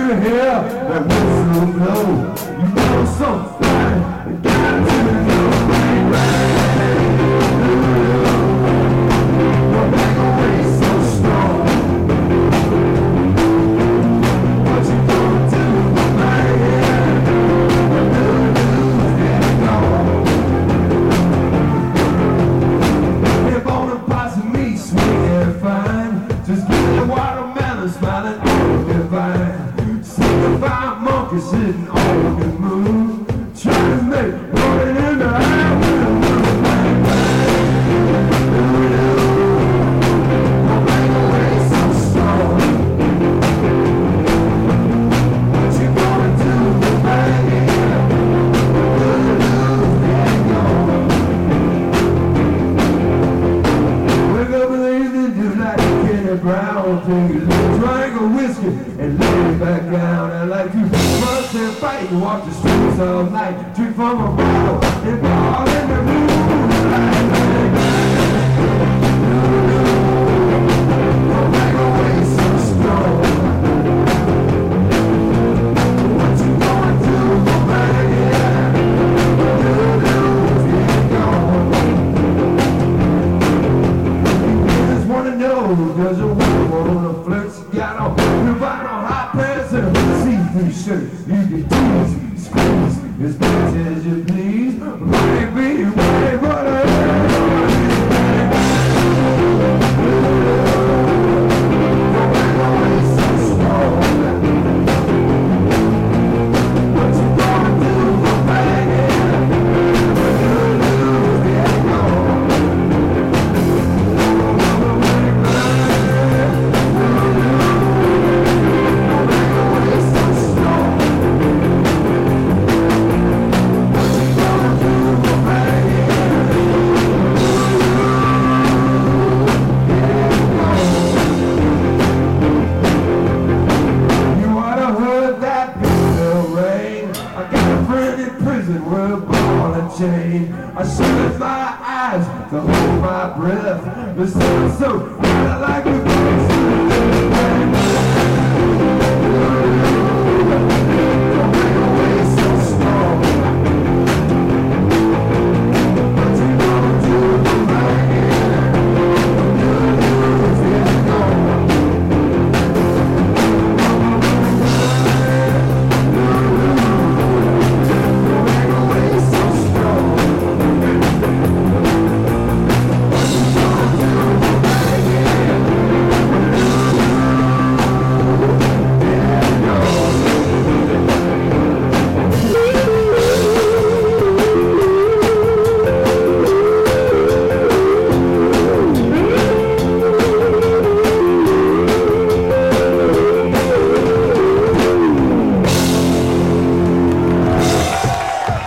you hear that whistle blow, you know something got to know. Your back away so strong. What you gonna do, man? If on a box of meat, sweet and fine, just give me a watermelon smiling all divine. Signify monkeys sitting on the moon, trying to make money in the air with a little bang bang. Don't make away so strong. What you gonna do, man? Wake up in the evening just like Kenny Brown, take a little drink of whiskey and lay back down. I like to fuss and fight and walk the streets all night, drink from a bottle and fall in the moonlight. Don't make away so strong. What you gonna do, man? Wanna know, does a woman on a flirt? She got on provide on hot pants and a see-through shirt. You can tease, squeeze, as much as you please. Baby, wait for the what you gonna do, man? I shut my eyes to hold my breath. The sun so bright like a